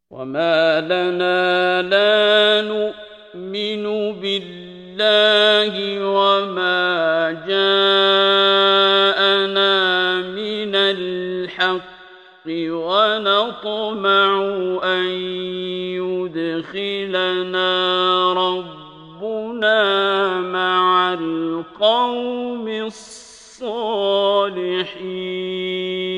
وما لنا لا نؤمن بالله وما جاءنا من الحق ونطمع أن يدخلنا ربنا مع القوم الصالحين.